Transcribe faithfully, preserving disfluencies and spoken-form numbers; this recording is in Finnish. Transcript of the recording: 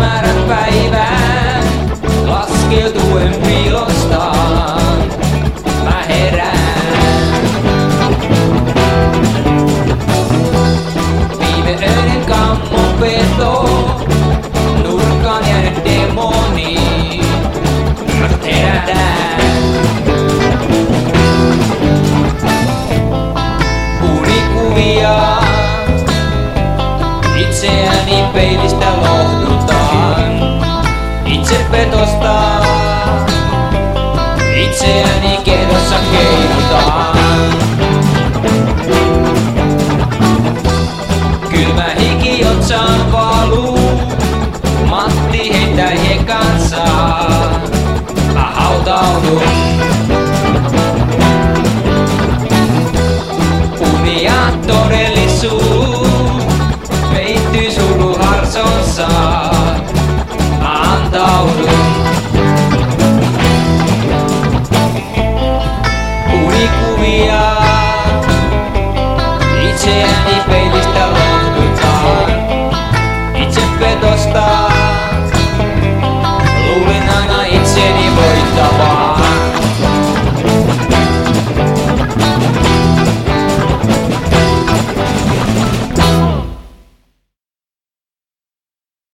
hämärän päivään, laskeutuen piilostaan mä herään. Viime öinen kammopeto, nurkkaan jäänyt demoni, herätään. Unikuvia, itseäni peilistä lohdutaan, itse petosta, itseäni kehdossa keinutaan. Kylmä hiki otsaan valuu, Matti heittää hiekansa, mä hautaudun. Uni ja todellisuus peittyy suluharsonsa, mä antaudun. Unikuvia, itseäni